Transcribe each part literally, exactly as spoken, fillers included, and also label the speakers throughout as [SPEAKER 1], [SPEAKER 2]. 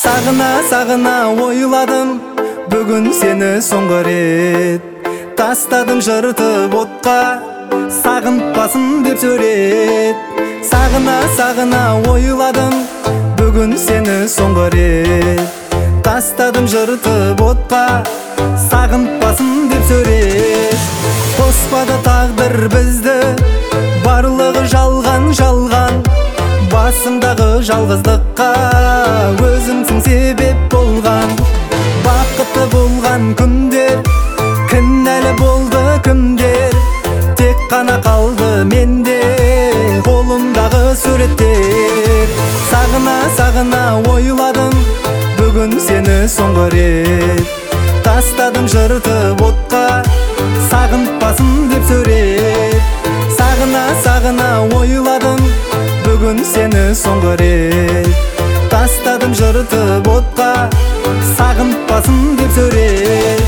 [SPEAKER 1] Сагына сагына ойладым, бүгүн сени соңго рет. Тастадым жыртып отка, сагынтпасын деп сурет. Сагына сагына ойладым, бүгүн сени соңго рет. Тастадым жыртып отка, сагынтпасын деп сурет. Коспады тагдыр бизди, барлыгы жалган жалган. Басымдагы жалгыздыкка өзүңсүң себеп болган. Бакытты болган күндөр кимнеле болду кимдер. Тек гана калды менде колумдагы сүрөттөр. Сагына сагына ойладым, бүгүн сени соңго рет. Тастадым жыртып отка, сагынтпасын деп сурет. Сагына сагына ойладым, бүгүн сени соңго рет. Тастадым жыртып отка, сагынтпасын деп сурет.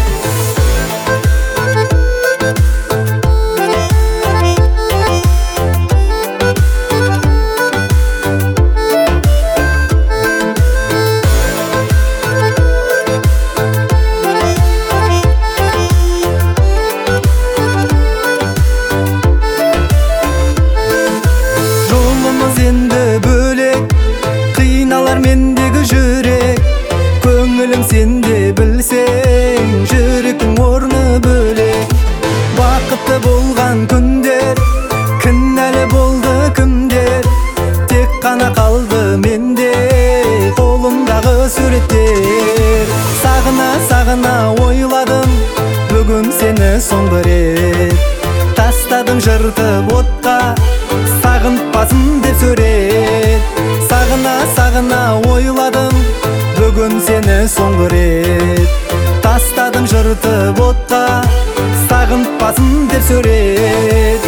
[SPEAKER 1] Endi bölek, kıynalar mendegi жүрек. Көңілім сенде білсең, жүректің орны бөлек. Бақытты болған күндер, кінәлі болды кімдер. Тек қана қалды менде қолымдағы суреттер. Сағына сағына ойладым, бүгін сені соңғы рет. Тастадым жыртып отқа, сагынтпасын деп сурет. Сагына сагына ойладым, бүгүн сени соңғы рет. Тастадым жыртып отка, сагынтпасын деп сурет.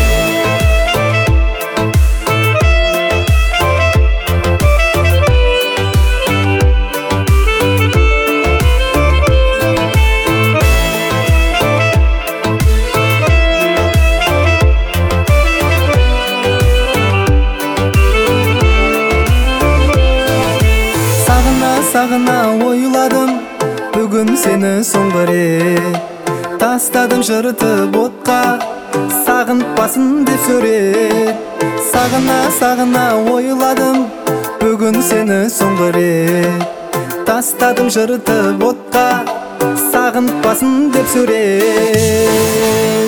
[SPEAKER 1] Сагына ойладым, бүгүн сени соңго рет. Тастадым жыртып отка, сагынтпасын деп сурет. Сагына сагына ойладым, бүгүн сени соңго рет. Тастадым жыртып отка, сагынтпасын деп сурет.